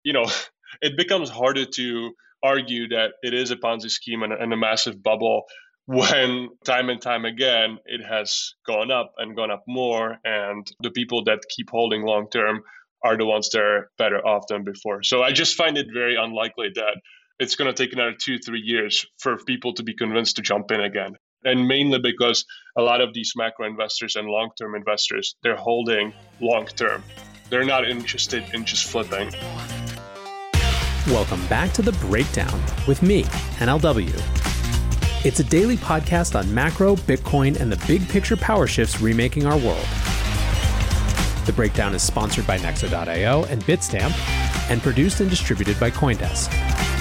you know, it becomes harder to argue that it is a Ponzi scheme and a massive bubble when time and time again it has gone up and gone up more, and the people that keep holding long term are the ones that are better off than before. So I just find it very unlikely that it's going to take another 2-3 years for people to be convinced to jump in again. And mainly because a lot of these macro investors and long term investors, they're holding long term. They're not interested in just flipping. Welcome back to The Breakdown with me, NLW. It's a daily podcast on macro, Bitcoin, and the big picture power shifts remaking our world. The Breakdown is sponsored by Nexo.io and Bitstamp, and produced and distributed by CoinDesk.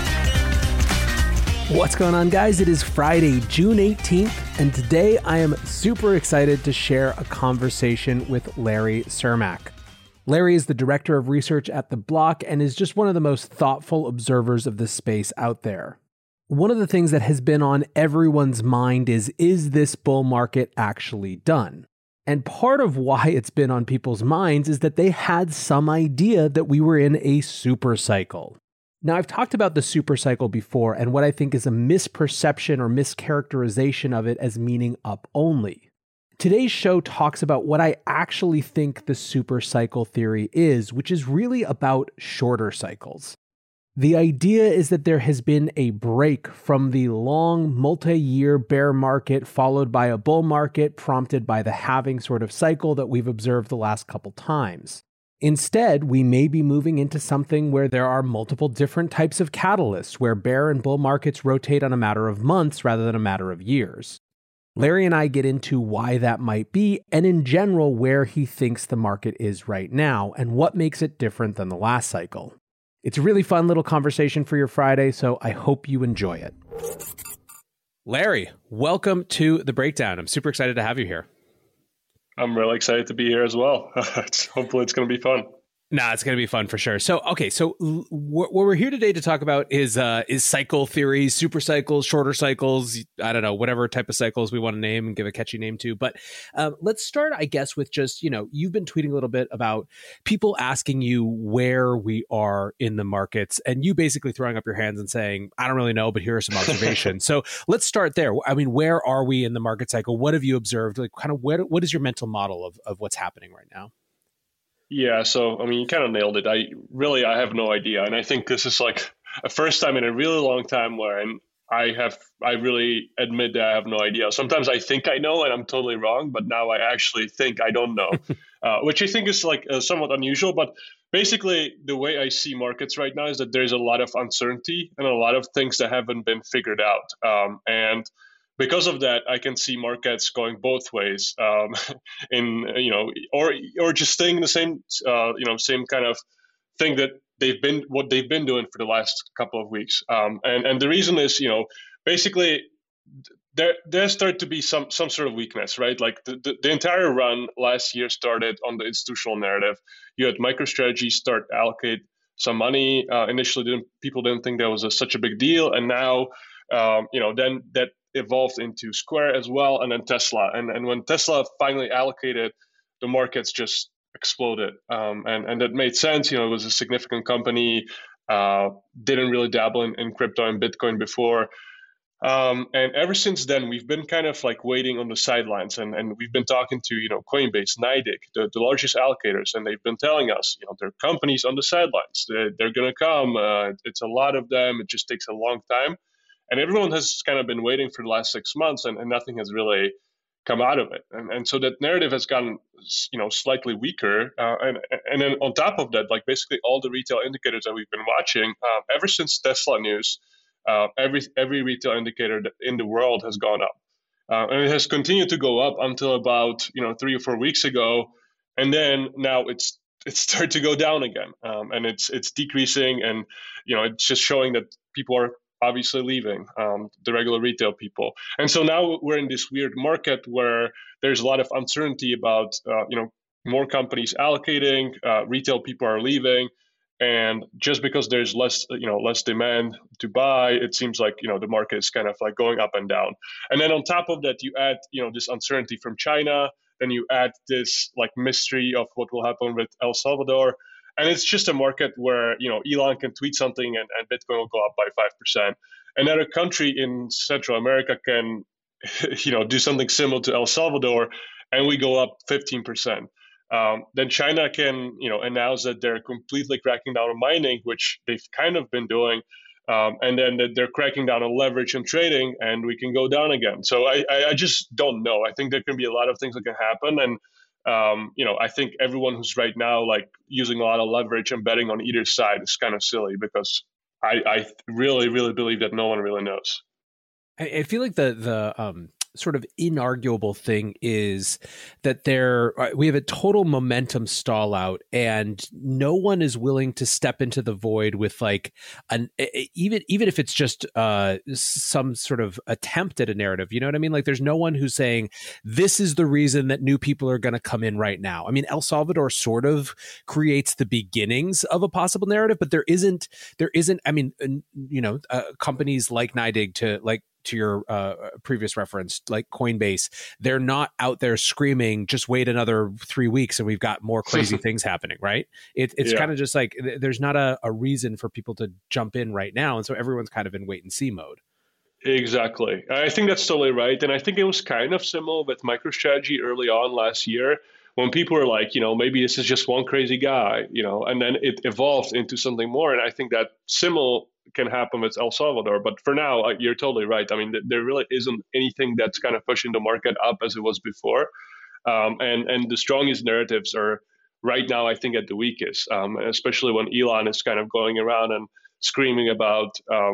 What's going on, guys? It is Friday, June 18th, and today I am super excited to share a conversation with Larry Cermak. Larry is the director of research at The Block and is just one of the most thoughtful observers of this space out there. One of the things that has been on everyone's mind is this bull market actually done? And part of why it's been on people's minds is that they had some idea that we were in a super cycle. Now, I've talked about the super cycle before and what I think is a misperception or mischaracterization of it as meaning up only. Today's show talks about what I actually think the super cycle theory is, which is really about shorter cycles. The idea is that there has been a break from the long multi-year bear market followed by a bull market prompted by the halving sort of cycle that we've observed the last couple times. Instead, we may be moving into something where there are multiple different types of catalysts, where bear and bull markets rotate on a matter of months rather than a matter of years. Larry and I get into why that might be, and in general, where he thinks the market is right now, and what makes it different than the last cycle. It's a really fun little conversation for your Friday, so I hope you enjoy it. Larry, welcome to The Breakdown. I'm super excited to have you here. I'm really excited to be here as well. Hopefully it's going to be fun. Nah, it's going to be fun for sure. So what we're here today to talk about is cycle theories, super cycles, shorter cycles, I don't know, whatever type of cycles we want to name and give a catchy name to. But let's start, I guess, with just, you've been tweeting a little bit about people asking you where we are in the markets and you basically throwing up your hands and saying, I don't really know, but here are some observations. So let's start there. I mean, where are we in the market cycle? What have you observed? Like, kind of what is your mental model of what's happening right now? Yeah, so I mean, you kind of nailed it. I have no idea, and I think this is like a first time in a really long time where I really admit that I have no idea. Sometimes I think I know, and I'm totally wrong, but now I actually think I don't know, which I think is like somewhat unusual. But basically, the way I see markets right now is that there's a lot of uncertainty and a lot of things that haven't been figured out, and because of that, I can see markets going both ways, or just staying in the same, same kind of thing that they've been doing for the last couple of weeks. And the reason is, basically there started to be some sort of weakness, right? Like the entire run last year started on the institutional narrative. You had MicroStrategy start allocate some money. Initially, people didn't think that was such a big deal, and now, then that evolved into Square as well, and then Tesla. And when Tesla finally allocated, the markets just exploded. And that made sense. It was a significant company, didn't really dabble in crypto and Bitcoin before. And ever since then, we've been kind of like waiting on the sidelines, and we've been talking to, Coinbase, NYDIG, the largest allocators, and they've been telling us, there are companies on the sidelines. They're going to come. It's a lot of them. It just takes a long time. And everyone has kind of been waiting for the last 6 months, and nothing has really come out of it. And so that narrative has gotten, slightly weaker. And then on top of that, like basically all the retail indicators that we've been watching, ever since Tesla news, every retail indicator in the world has gone up. And it has continued to go up until about, 3 or 4 weeks ago. And then now it's started to go down again. And it's decreasing, and, it's just showing that people are obviously leaving, the regular retail people. And so now we're in this weird market where there's a lot of uncertainty about, more companies allocating, retail people are leaving. And just because there's less demand to buy, it seems like, the market is kind of like going up and down. And then on top of that, you add, this uncertainty from China, then you add this like mystery of what will happen with El Salvador. And it's just a market where, Elon can tweet something and Bitcoin will go up by 5%. Another country in Central America can, do something similar to El Salvador, and we go up 15%. Then China can, announce that they're completely cracking down on mining, which they've kind of been doing, and then that they're cracking down on leverage and trading, and we can go down again. So I just don't know. I think there can be a lot of things that can happen, and I think everyone who's right now like using a lot of leverage and betting on either side is kind of silly, because I really, really believe that no one really knows. I feel like the sort of inarguable thing is that we have a total momentum stall out, and no one is willing to step into the void with like even if it's just some sort of attempt at a narrative. You know what I mean? Like there's no one who's saying this is the reason that new people are going to come in right now. I mean, El Salvador sort of creates the beginnings of a possible narrative, but there isn't. I mean, companies like NYDIG to your previous reference, like Coinbase, they're not out there screaming, just wait another 3 weeks and we've got more crazy things happening, right? It's kind of just like, there's not a reason for people to jump in right now. And so everyone's kind of in wait and see mode. Exactly. I think that's totally right. And I think it was kind of similar with MicroStrategy early on last year, when people were like, maybe this is just one crazy guy, and then it evolved into something more. And I think that similar can happen with El Salvador. But for now, you're totally right. I mean, there really isn't anything that's kind of pushing the market up as it was before. And the strongest narratives are right now, I think, at the weakest, especially when Elon is kind of going around and screaming about,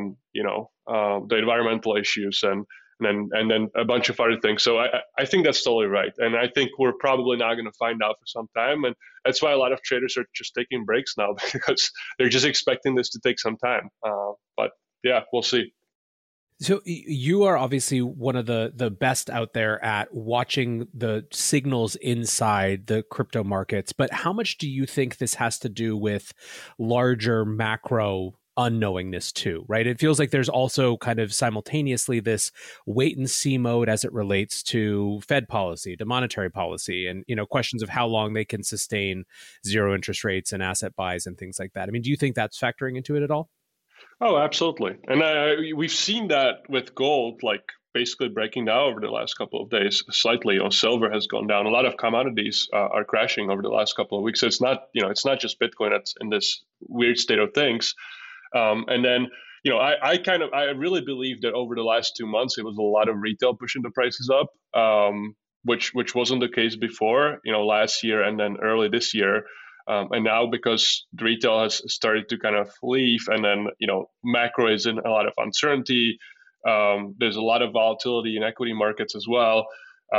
the environmental issues and then a bunch of other things. So I think that's totally right. And I think we're probably not going to find out for some time. And that's why a lot of traders are just taking breaks now, because they're just expecting this to take some time. But yeah, we'll see. So you are obviously one of the best out there at watching the signals inside the crypto markets. But how much do you think this has to do with larger macro unknowingness too, right? It feels like there's also kind of simultaneously this wait and see mode as it relates to Fed policy, to monetary policy, and questions of how long they can sustain zero interest rates and asset buys and things like that. I mean, do you think that's factoring into it at all? Oh, absolutely. And we've seen that with gold, like basically breaking down over the last couple of days slightly. Silver has gone down. A lot of commodities are crashing over the last couple of weeks. So it's not just Bitcoin that's in this weird state of things. And then, I really believe that over the last 2 months, it was a lot of retail pushing the prices up, which wasn't the case before, last year and then early this year. And now, because the retail has started to kind of leave, and then, macro is in a lot of uncertainty. There's a lot of volatility in equity markets as well.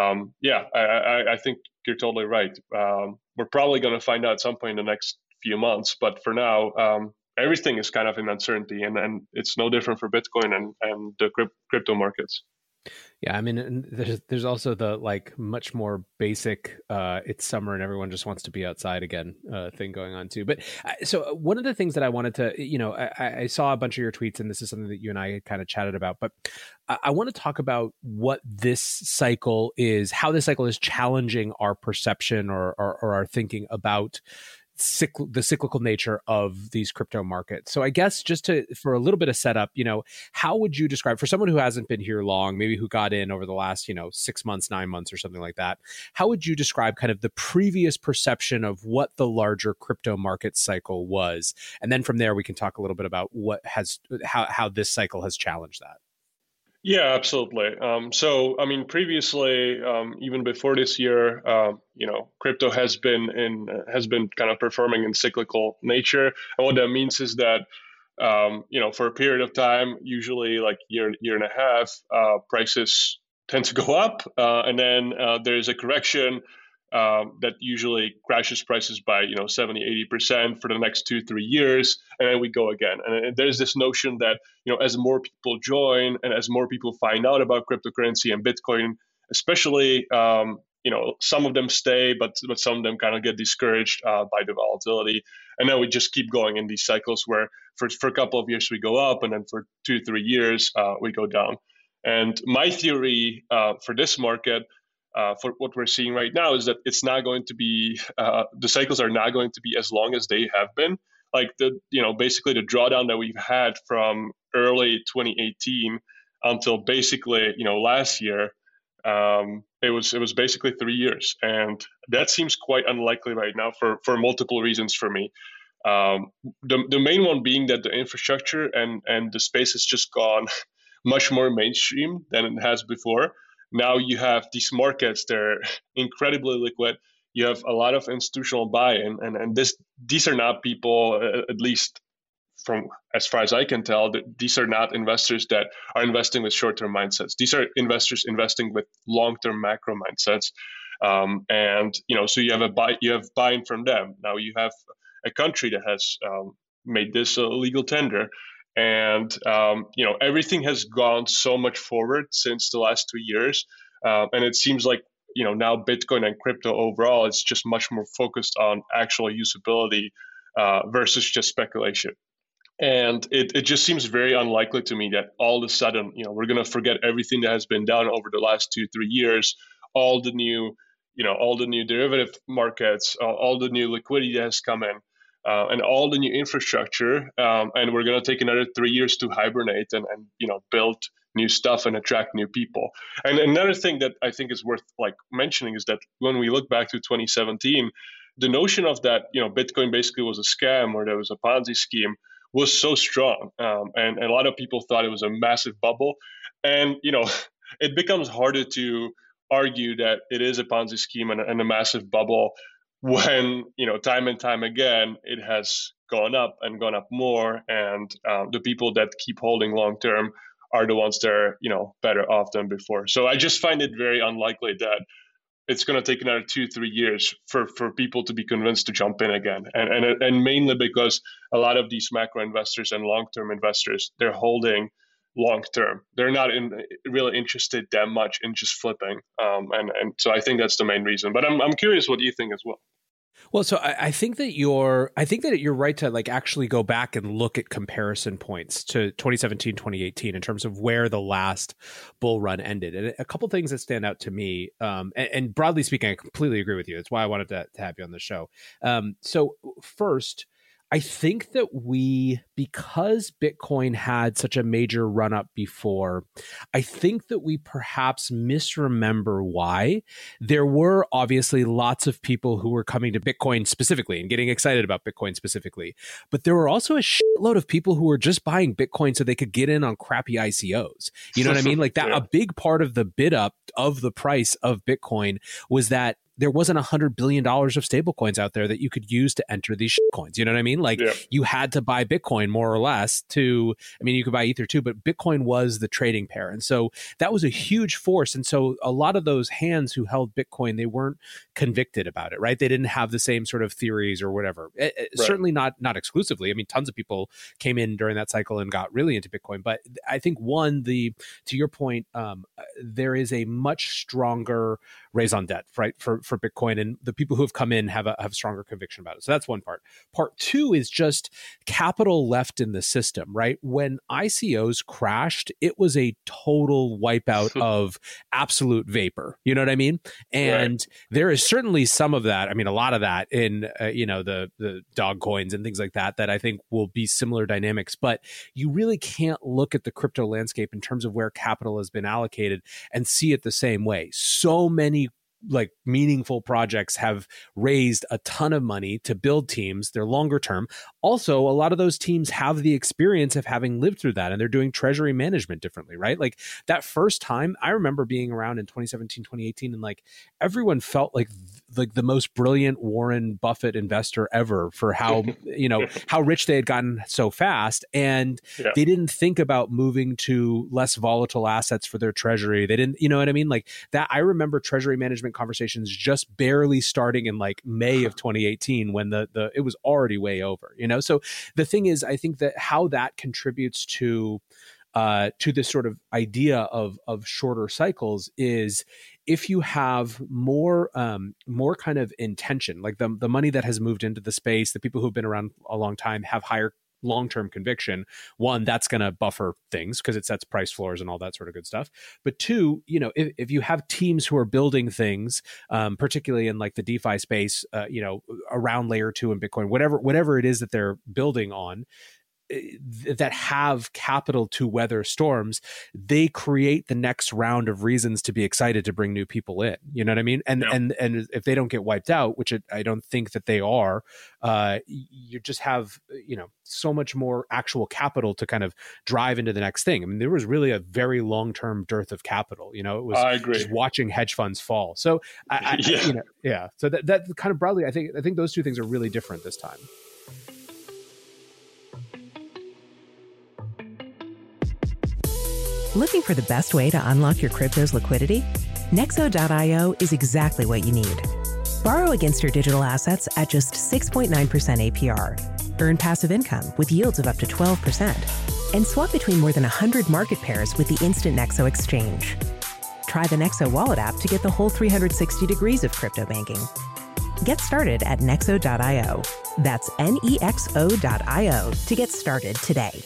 I think you're totally right. We're probably going to find out at some point in the next few months. But for now, everything is kind of in uncertainty, and it's no different for Bitcoin and the crypto markets. Yeah, I mean, there's also the like much more basic it's summer and everyone just wants to be outside again thing going on too. But so one of the things that I wanted to, I saw a bunch of your tweets, and this is something that you and I had kind of chatted about, but I want to talk about what this cycle is, how this cycle is challenging our perception or our thinking about the cyclical nature of these crypto markets. So I guess just for a little bit of setup, how would you describe, for someone who hasn't been here long, maybe who got in over the last, 6 months, 9 months or something like that, how would you describe kind of the previous perception of what the larger crypto market cycle was? And then from there, we can talk a little bit about how this cycle has challenged that. Yeah, absolutely. So, I mean, previously, even before this year, crypto has been kind of performing in cyclical nature, and what that means is that, for a period of time, usually like year and a half, prices tend to go up, and then there's a correction that usually crashes prices by 70-80% for the next 2-3 years, and then we go again. And there's this notion that as more people join and as more people find out about cryptocurrency and Bitcoin, especially, some of them stay, but some of them kind of get discouraged by the volatility, and then we just keep going in these cycles where for a couple of years we go up, and then for 2-3 years we go down. And my theory for this market for what we're seeing right now is that it's not going to be the cycles are not going to be as long as they have been. Like basically the drawdown that we've had from early 2018 until basically last year. It was basically 3 years, and that seems quite unlikely right now for multiple reasons for me. The main one being that the infrastructure and the space has just gone much more mainstream than it has before. Now you have these markets; they're incredibly liquid. You have a lot of institutional buy-in, and these are not people, at least from as far as I can tell, that these are not investors that are investing with short-term mindsets. These are investors investing with long-term macro mindsets, and so you have buy-in from them. Now you have a country that has made this a legal tender, and everything has gone so much forward since the last 2 years, and it seems like now Bitcoin and crypto overall is just much more focused on actual usability versus just speculation. And it just seems very unlikely to me that all of a sudden, we're going to forget everything that has been done over the last 2-3 years, all the new derivative markets, all the new liquidity that has come in, and all the new infrastructure. And we're going to take another 3 years to hibernate and build new stuff and attract new people. And another thing that I think is worth mentioning is that when we look back to 2017, the notion of that, Bitcoin basically was a scam or there was a Ponzi scheme was so strong. And a lot of people thought it was a massive bubble. And, it becomes harder to argue that it is a Ponzi scheme and a massive bubble when, time and time again, it has gone up and gone up more. And the people that keep holding long term are the ones that are, better off than before. So I just find it very unlikely that it's going to take another 2-3 years for people to be convinced to jump in again. And mainly because a lot of these macro investors and long-term investors, they're holding long-term. They're not really interested that much in just flipping. And so I think that's the main reason. But I'm curious what you think as well. Well, so I think that you're right to actually go back and look at comparison points to 2017, 2018 in terms of where the last bull run ended. And a couple things that stand out to me, and broadly speaking, I completely agree with you. That's why I wanted to have you on the show. So first, I think that because Bitcoin had such a major run up before, I think that we perhaps misremember why. There were obviously lots of people who were coming to Bitcoin specifically and getting excited about Bitcoin specifically, but there were also a shitload of people who were just buying Bitcoin so they could get in on crappy ICOs. You know what I mean? Like that, yeah. A big part of the bid up of the price of Bitcoin was that there wasn't $100 billion of stablecoins out there that you could use to enter these coins. You know what I mean? You had to buy Bitcoin more or less you could buy Ether too, but Bitcoin was the trading pair. And so that was a huge force. And so a lot of those hands who held Bitcoin, they weren't convicted about it, right? They didn't have the same sort of theories or whatever. Right. Certainly not exclusively. I mean, tons of people came in during that cycle and got really into Bitcoin. But I think to your point, there is a much stronger raison d'etre, right, for Bitcoin, and the people who have come in have stronger conviction about it. So that's one part. Part two is just capital left in the system, right? When ICOs crashed, it was a total wipeout of absolute vapor. You know what I mean? And there is certainly some of that. I mean, a lot of that in the dog coins and things like that I think will be similar dynamics. But you really can't look at the crypto landscape in terms of where capital has been allocated and see it the same way. So many meaningful projects have raised a ton of money to build teams. They're longer term. Also, a lot of those teams have the experience of having lived through that, and they're doing treasury management differently, right? Like that first time, I remember being around in 2017, 2018, and everyone felt like the most brilliant Warren Buffett investor ever for how, how rich they had gotten so fast. And they didn't think about moving to less volatile assets for their treasury. They didn't, you know what I mean? Like that, I remember treasury management conversations just barely starting in May of 2018 when it was already way over, So the thing is, I think that how that contributes to this sort of idea of shorter cycles is if you have more kind of intention, like the money that has moved into the space, the people who've been around a long time have higher long-term conviction, one, that's going to buffer things because it sets price floors and all that sort of good stuff. But two, if you have teams who are building things, particularly in like the DeFi space, around layer 2 and Bitcoin, whatever it is that they're building on, that have capital to weather storms, they create the next round of reasons to be excited to bring new people in. You know what I mean? And if they don't get wiped out, which I don't think that they are, you just have so much more actual capital to kind of drive into the next thing. I mean, there was really a very long-term dearth of capital. It was I agree. Just watching hedge funds fall. So So that kind of broadly, I think those two things are really different this time. Looking for the best way to unlock your crypto's liquidity? Nexo.io is exactly what you need. Borrow against your digital assets at just 6.9% APR. Earn passive income with yields of up to 12%. And swap between more than 100 market pairs with the Instant Nexo Exchange. Try the Nexo Wallet app to get the whole 360 degrees of crypto banking. Get started at Nexo.io. That's Nexo.io to get started today.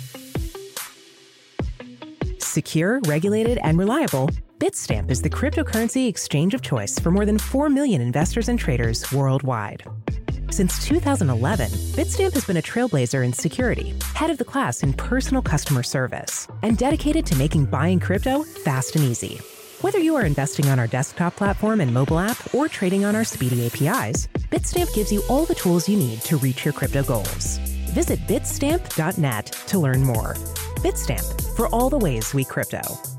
Secure, regulated, and reliable, Bitstamp is the cryptocurrency exchange of choice for more than 4 million investors and traders worldwide. Since 2011, Bitstamp has been a trailblazer in security, head of the class in personal customer service, and dedicated to making buying crypto fast and easy. Whether you are investing on our desktop platform and mobile app or trading on our speedy APIs, Bitstamp gives you all the tools you need to reach your crypto goals. Visit bitstamp.net to learn more. Bitstamp, for all the ways we crypto.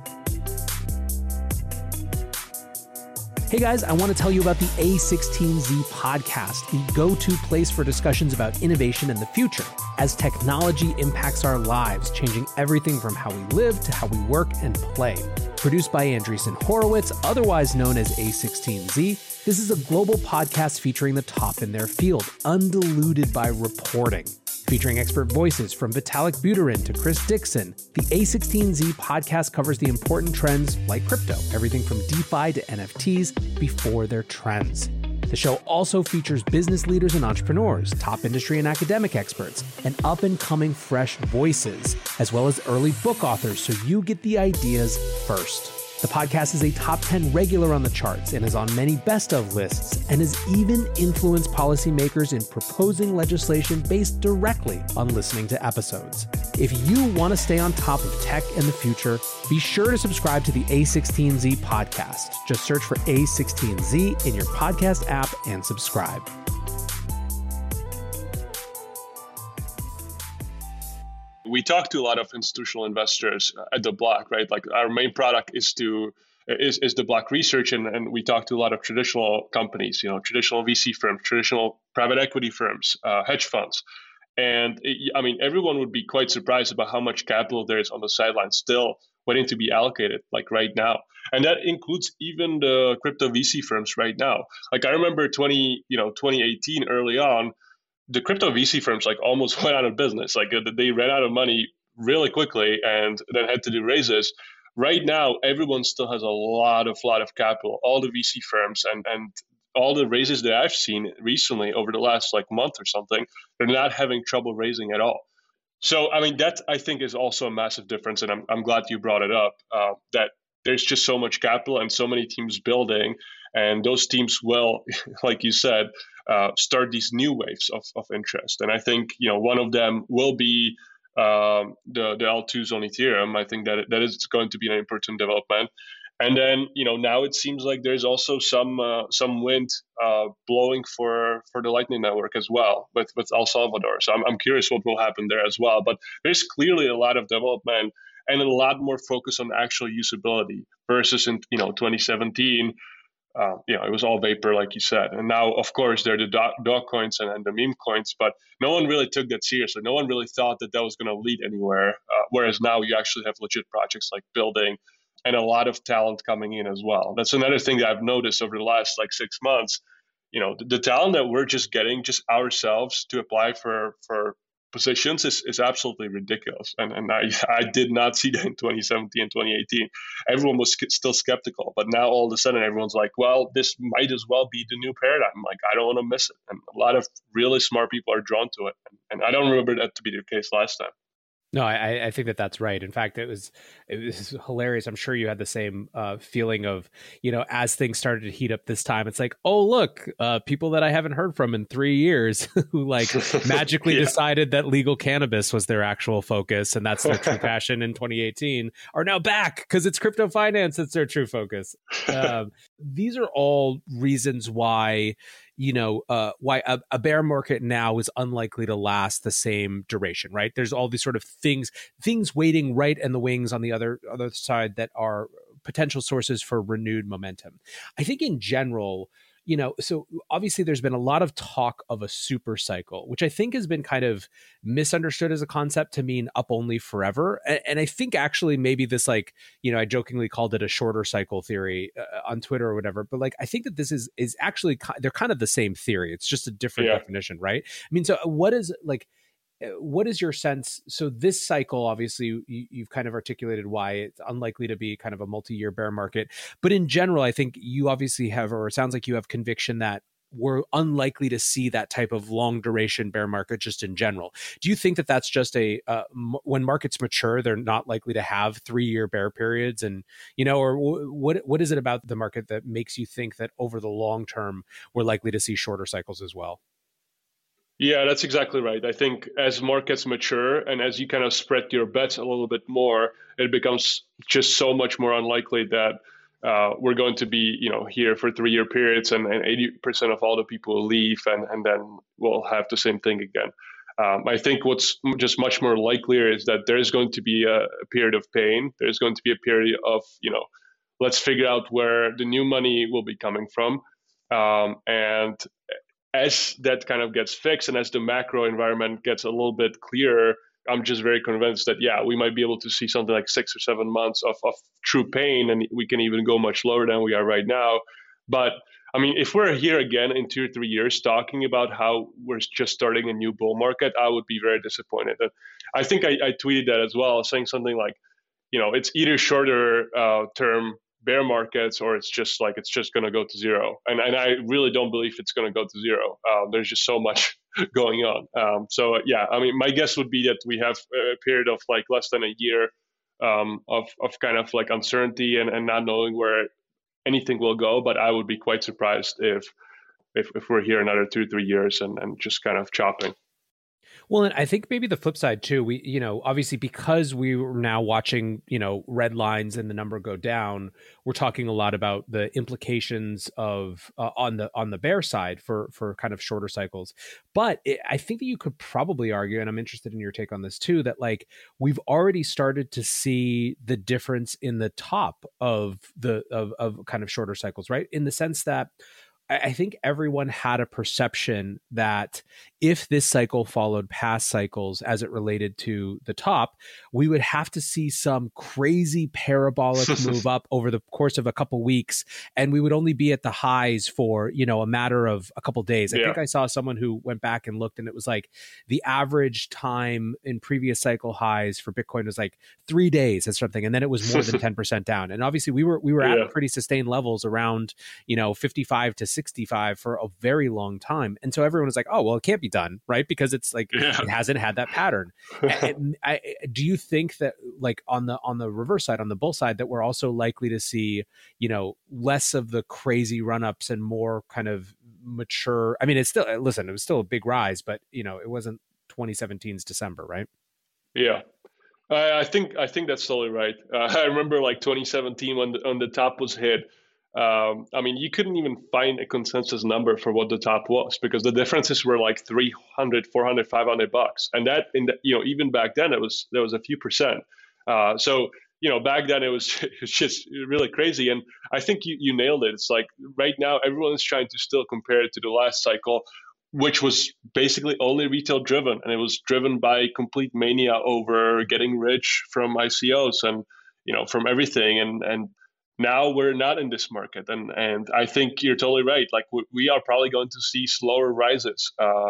Hey guys, I want to tell you about the A16Z podcast, the go-to place for discussions about innovation and the future as technology impacts our lives, changing everything from how we live to how we work and play. Produced by Andreessen Horowitz, otherwise known as A16Z, this is a global podcast featuring the top in their field, undiluted by reporting. Featuring expert voices from Vitalik Buterin to Chris Dixon, the A16Z podcast covers the important trends like crypto, everything from DeFi to NFTs before they're trends. The show also features business leaders and entrepreneurs, top industry and academic experts, and up-and-coming fresh voices, as well as early book authors so you get the ideas first. The podcast is a top 10 regular on the charts and is on many best of lists and has even influenced policymakers in proposing legislation based directly on listening to episodes. If you want to stay on top of tech and the future, be sure to subscribe to the A16Z podcast. Just search for A16Z in your podcast app and subscribe. We talk to a lot of institutional investors at the block, right? Like our main product is the block research, and we talk to a lot of traditional companies, traditional VC firms, traditional private equity firms, hedge funds. And everyone would be quite surprised about how much capital there is on the sidelines still waiting to be allocated, like right now. And that includes even the crypto VC firms right now. Like I remember 2018 early on, the crypto VC firms like almost went out of business. Like they ran out of money really quickly and then had to do raises. Right now, everyone still has a lot of capital. All the VC firms and all the raises that I've seen recently over the last month or something, they're not having trouble raising at all. So that I think is also a massive difference, and I'm glad you brought it up. That there's just so much capital and so many teams building, and those teams will, like you said, start these new waves of interest. And I think, one of them will be the L2s on Ethereum. I think that is going to be an important development. And then, now it seems like there's also some wind blowing for the Lightning Network as well with El Salvador. So I'm curious what will happen there as well. But there's clearly a lot of development and a lot more focus on actual usability versus in 2017. It was all vapor, like you said. And now, of course, there are the dog coins and the meme coins, but no one really took that seriously. No one really thought that was going to lead anywhere. Whereas now you actually have legit projects like building and a lot of talent coming in as well. That's another thing that I've noticed over the last 6 months. The talent that we're just getting just ourselves to apply for positions is absolutely ridiculous. And I did not see that in 2017 and 2018. Everyone was still skeptical, but now all of a sudden everyone's like, well, this might as well be the new paradigm. Like, I don't want to miss it. And a lot of really smart people are drawn to it. And I don't remember that to be the case last time. No, I think that that's right. In fact, it was hilarious. I'm sure you had the same feeling of, as things started to heat up this time, it's like, oh, look, people that I haven't heard from in 3 years who like magically decided that legal cannabis was their actual focus and that's their true passion in 2018 are now back because it's crypto finance that's their true focus. These are all reasons why why a bear market now is unlikely to last the same duration, right? There's all these sort of things waiting right in the wings on the other side that are potential sources for renewed momentum. I think in general, so obviously there's been a lot of talk of a super cycle, which I think has been kind of misunderstood as a concept to mean up only forever. And I think actually maybe this, like, I jokingly called it a shorter cycle theory on Twitter or whatever, but like, I think that this is actually, they're kind of the same theory. It's just a different definition, right? I mean, so what is your sense? So this cycle, obviously, you've kind of articulated why it's unlikely to be kind of a multi-year bear market. But in general, I think you obviously have, or it sounds like you have conviction that we're unlikely to see that type of long duration bear market just in general. Do you think that that's just when markets mature, they're not likely to have 3-year bear periods? And, or what is it about the market that makes you think that over the long term, we're likely to see shorter cycles as well? Yeah, that's exactly right. I think as markets mature and as you kind of spread your bets a little bit more, it becomes just so much more unlikely that we're going to be, here for 3-year periods and 80% of all the people will leave and then we'll have the same thing again. I think what's just much more likelier is that there's going to be a period of pain. There's going to be a period of, let's figure out where the new money will be coming from. And as that kind of gets fixed and as the macro environment gets a little bit clearer, I'm just very convinced that, we might be able to see something like 6 or 7 months of true pain, and we can even go much lower than we are right now. But I mean, if we're here again in 2 or 3 years talking about how we're just starting a new bull market, I would be very disappointed. And I think I tweeted that as well, saying something like, it's either shorter term bear markets or it's just going to go to zero. And I really don't believe it's going to go to zero. There's just so much going on. I mean, my guess would be that we have a period of like less than a year of kind of like uncertainty and not knowing where anything will go. But I would be quite surprised if we're here another 2 or 3 years and just kind of chopping. Well, and I think maybe the flip side too, we, obviously because we were now watching, red lines and the number go down, we're talking a lot about the implications of on the bear side for kind of shorter cycles. But I think that you could probably argue, and I'm interested in your take on this too, that like we've already started to see the difference in the top of kind of shorter cycles, right? In the sense that I think everyone had a perception that if this cycle followed past cycles as it related to the top, we would have to see some crazy parabolic move up over the course of a couple weeks, and we would only be at the highs for, a matter of a couple days. I think I saw someone who went back and looked, and it was like the average time in previous cycle highs for Bitcoin was like 3 days or something, and then it was more than 10% down. And obviously we were at pretty sustained levels around 55 to 65 for a very long time. And so everyone was like, oh, well, it can't be done, right? Because it's like, it hasn't had that pattern. Do you think that like on the reverse side, on the bull side, that we're also likely to see, less of the crazy run-ups and more kind of mature? I mean, it was still a big rise, but it wasn't 2017's December, right? Yeah. I think that's totally right. I remember like 2017 when the top was hit. I mean, you couldn't even find a consensus number for what the top was because the differences were like $300, $400, $500, and that even back then there was a few percent. So back then it was just really crazy, and I think you nailed it. It's like right now everyone is trying to still compare it to the last cycle, which was basically only retail driven, and it was driven by complete mania over getting rich from ICOs and from everything, and now we're not in this market, and I think you're totally right. Like we are probably going to see slower rises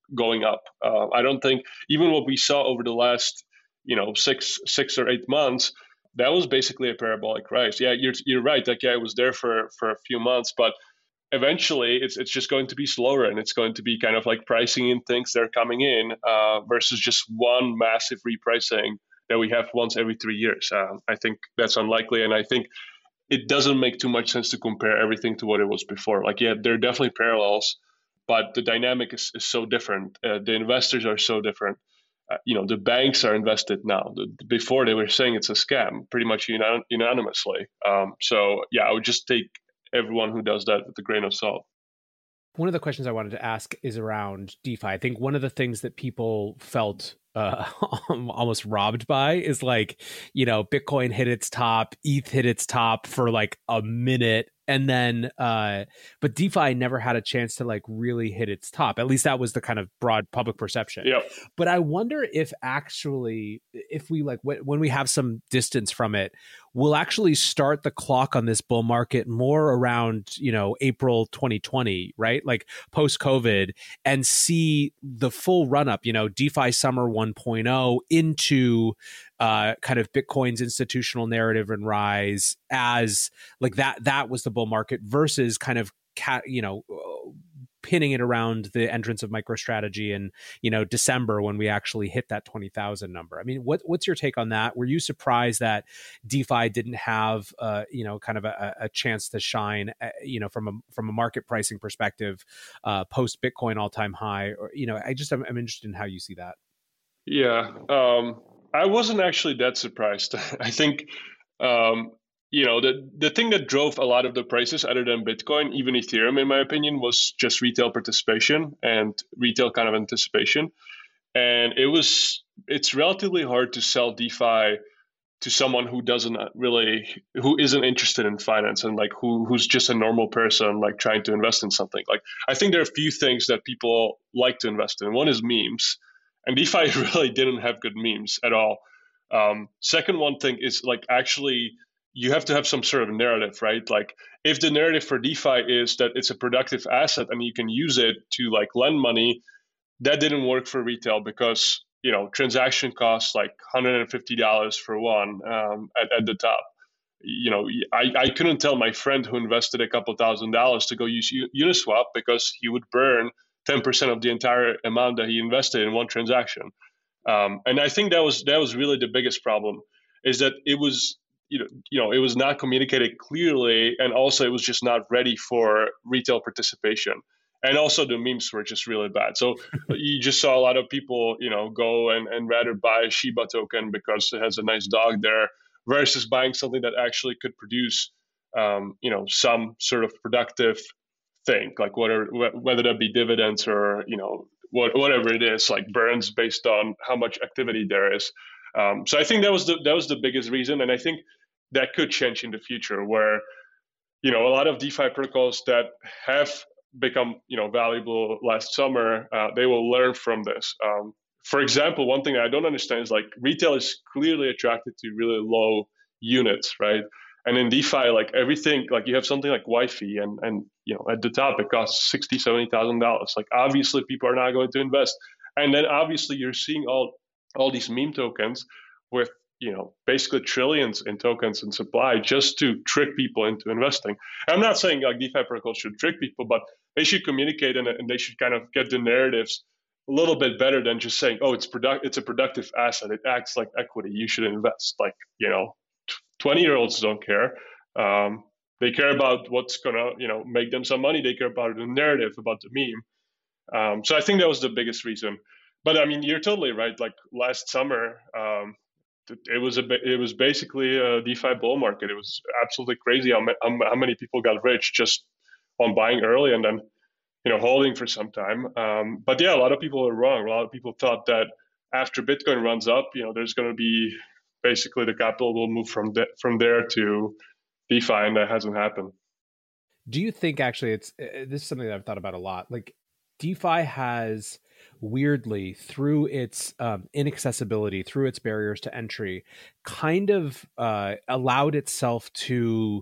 going up. I don't think even what we saw over the last, 6 or 8 months, that was basically a parabolic rise. Yeah, you're right. Like, yeah, it was there for a few months, but eventually it's just going to be slower, and it's going to be kind of like pricing in things that are coming in versus just one massive repricing that we have once every 3 years. I think that's unlikely, and I think it doesn't make too much sense to compare everything to what it was before. Like, yeah, there are definitely parallels, but the dynamic is so different. The investors are so different. The banks are invested now. Before they were saying it's a scam, pretty much unanimously. So yeah, I would just take everyone who does that with a grain of salt. One of the questions I wanted to ask is around DeFi. I think one of the things that people felt almost robbed by is like, Bitcoin hit its top, ETH hit its top for like a minute. And then, but DeFi never had a chance to like really hit its top. At least that was the kind of broad public perception. Yep. But I wonder if actually, if we like, when we have some distance from it, we'll actually start the clock on this bull market more around, April 2020, right? Like post COVID, and see the full run up, DeFi summer 1.0 into kind of Bitcoin's institutional narrative and rise as like that was the bull market versus kind of pinning it around the entrance of MicroStrategy in December when we actually hit that 20,000 number. I mean, what's your take on that? Were you surprised that DeFi didn't have kind of a chance to shine from a market pricing perspective post Bitcoin all-time high? Or I'm interested in how you see that. Yeah. I wasn't actually that surprised. I think, the thing that drove a lot of the prices other than Bitcoin, even Ethereum, in my opinion, was just retail participation and retail kind of anticipation. And it's relatively hard to sell DeFi to someone who isn't interested in finance and like who's just a normal person, like trying to invest in something. Like, I think there are a few things that people like to invest in. One is memes. And DeFi really didn't have good memes at all. Second one thing is like, actually, you have to have some sort of narrative, right? Like, if the narrative for DeFi is that it's a productive asset and you can use it to like lend money, that didn't work for retail because, transaction costs like $150 for one at the top. I couldn't tell my friend who invested a couple $1,000s to go use Uniswap because he would burn 10% of the entire amount that he invested in one transaction. And I think that was really the biggest problem, is that it was, it was not communicated clearly, and also it was just not ready for retail participation. And also the memes were just really bad. So you just saw a lot of people, go and rather buy a Shiba token because it has a nice dog there versus buying something that actually could produce, some sort of productive thing, like whether that be dividends or whatever it is, like burns based on how much activity there is. So I think that was the biggest reason, and I think that could change in the future, where a lot of DeFi protocols that have become valuable last summer, they will learn from this. For example, one thing I don't understand is like retail is clearly attracted to really low units, right? And in DeFi, like everything, like you have something like Wi-Fi and at the top it costs $60,000, $70,000. Like obviously people are not going to invest. And then obviously you're seeing all these meme tokens with basically trillions in tokens in supply just to trick people into investing. I'm not saying like DeFi protocols should trick people, but they should communicate and they should kind of get the narratives a little bit better than just saying, oh, it's a productive asset. It acts like equity. You should invest. Like 20-year-olds don't care. They care about what's gonna, make them some money. They care about the narrative, about the meme. So I think that was the biggest reason. But I mean, you're totally right. Like last summer, it was basically a DeFi bull market. It was absolutely crazy how many people got rich just on buying early and then holding for some time. But yeah, a lot of people are wrong. A lot of people thought that after Bitcoin runs up, there's going to be basically the capital will move from there to DeFi, and that hasn't happened. Do you think actually this is something that I've thought about a lot? Like DeFi has weirdly, through its inaccessibility, through its barriers to entry, kind of allowed itself to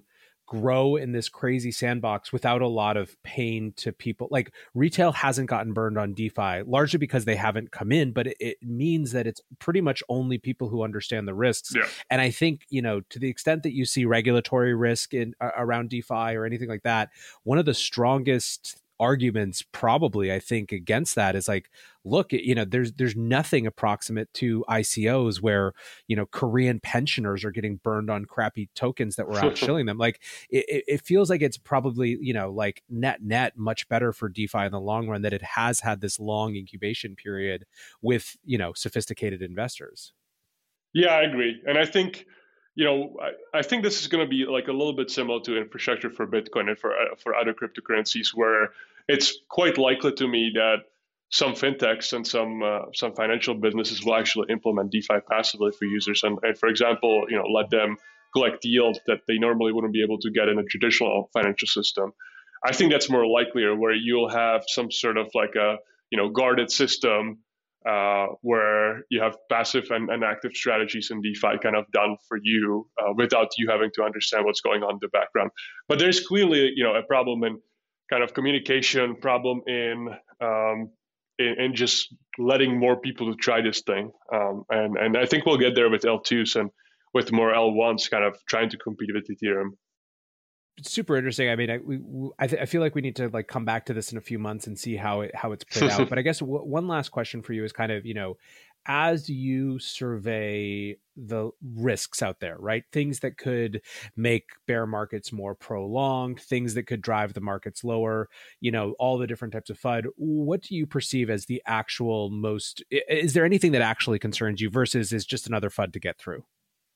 grow in this crazy sandbox without a lot of pain to people. Like retail hasn't gotten burned on DeFi, largely because they haven't come in, but it means that it's pretty much only people who understand the risks. Yeah. And I think, to the extent that you see regulatory risk in around DeFi or anything like that, one of the strongest arguments probably I think against that is like, look, there's nothing approximate to ICOs where Korean pensioners are getting burned on crappy tokens that were out shilling them. Like it feels like it's probably like net much better for DeFi in the long run that it has had this long incubation period with sophisticated investors. Yeah, I agree, and I think I think this is going to be like a little bit similar to infrastructure for Bitcoin and for other cryptocurrencies, where it's quite likely to me that some fintechs and some financial businesses will actually implement DeFi passively for users, and for example, let them collect yield that they normally wouldn't be able to get in a traditional financial system. I think that's more likelier, where you'll have some sort of like a guarded system. Where you have passive and active strategies in DeFi kind of done for you without you having to understand what's going on in the background. But there's clearly, a problem in kind of communication, problem in just letting more people to try this thing. And I think we'll get there with L2s and with more L1s kind of trying to compete with Ethereum. Super interesting. I mean, I feel like we need to like come back to this in a few months and see how it's played out. But I guess one last question for you is kind of, as you survey the risks out there, right? Things that could make bear markets more prolonged, things that could drive the markets lower, all the different types of FUD. What do you perceive as the actual is there anything that actually concerns you versus is just another FUD to get through?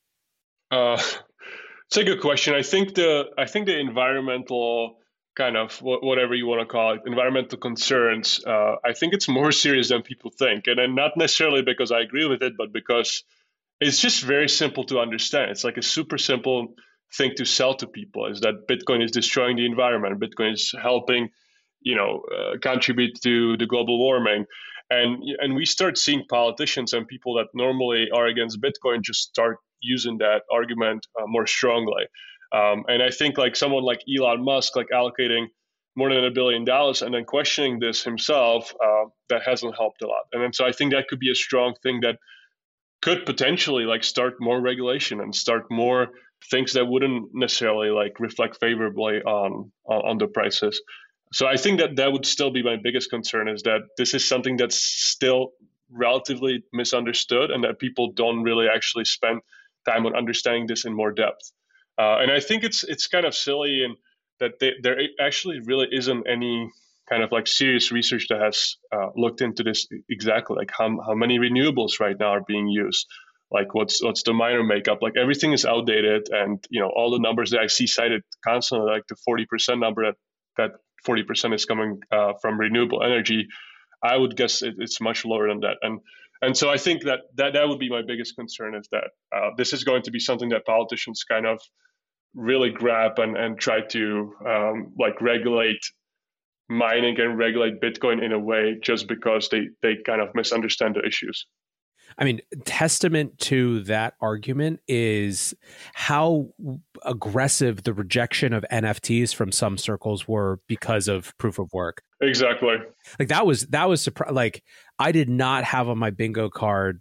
It's a good question. I think the environmental kind of whatever you want to call it, environmental concerns, I think it's more serious than people think. And then not necessarily because I agree with it, but because it's just very simple to understand. It's like a super simple thing to sell to people, is that Bitcoin is destroying the environment. Bitcoin is helping, contribute to the global warming. And we start seeing politicians and people that normally are against Bitcoin just start using that argument more strongly. And I think like someone like Elon Musk, like allocating more than $1 billion and then questioning this himself, that hasn't helped a lot. And then so I think that could be a strong thing that could potentially like start more regulation and start more things that wouldn't necessarily like reflect favorably on the prices. So I think that would still be my biggest concern, is that this is something that's still relatively misunderstood and that people don't really actually spend time on understanding this in more depth. And I think it's kind of silly in that there actually really isn't any kind of like serious research that has looked into this exactly, like how many renewables right now are being used, like what's the miner makeup, like everything is outdated, and all the numbers that I see cited constantly, like the 40% number that 40% is coming from renewable energy, I would guess it's much lower than that. And so I think that would be my biggest concern, is that this is going to be something that politicians kind of really grab and try to like regulate mining and regulate Bitcoin in a way just because they kind of misunderstand the issues. I mean, testament to that argument is how aggressive the rejection of NFTs from some circles were because of proof of work. Exactly. Like that was like I did not have on my bingo card,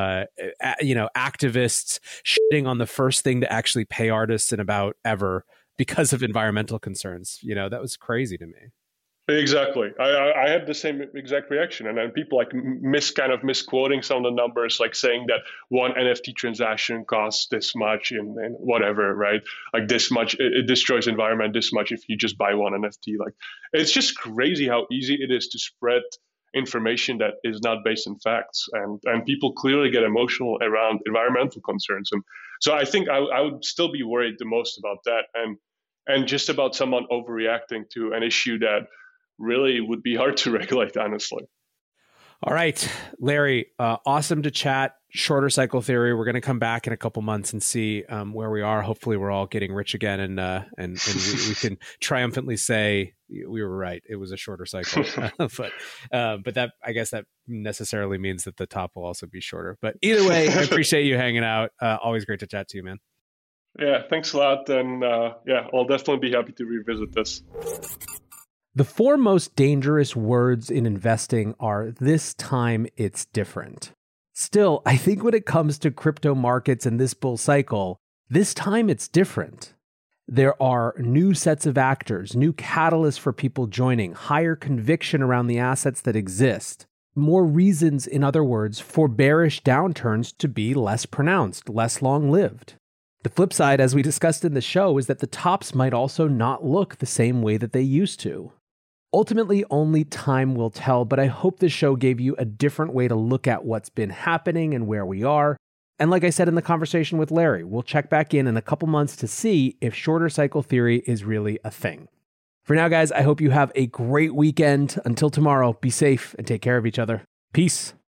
activists shitting on the first thing to actually pay artists in about ever because of environmental concerns. That was crazy to me. Exactly. I had the same exact reaction. And then people like misquoting some of the numbers, like saying that one NFT transaction costs this much and whatever, right? Like this much, it destroys the environment this much if you just buy one NFT. Like it's just crazy how easy it is to spread information that is not based in facts. And people clearly get emotional around environmental concerns. And so I think I would still be worried the most about that. And just about someone overreacting to an issue that really would be hard to regulate, honestly. All right, Larry, awesome to chat. Shorter cycle theory. We're going to come back in a couple months and see where we are. Hopefully we're all getting rich again and we can triumphantly say we were right. It was a shorter cycle. but that, I guess that necessarily means that the top will also be shorter. But either way, I appreciate you hanging out. Always great to chat to you, man. Yeah, thanks a lot. And I'll definitely be happy to revisit this. The four most dangerous words in investing are "this time it's different." Still, I think when it comes to crypto markets and this bull cycle, this time it's different. There are new sets of actors, new catalysts for people joining, higher conviction around the assets that exist, more reasons, in other words, for bearish downturns to be less pronounced, less long-lived. The flip side, as we discussed in the show, is that the tops might also not look the same way that they used to. Ultimately, only time will tell, but I hope this show gave you a different way to look at what's been happening and where we are. And like I said in the conversation with Larry, we'll check back in a couple months to see if shorter cycle theory is really a thing. For now, guys, I hope you have a great weekend. Until tomorrow, be safe and take care of each other. Peace.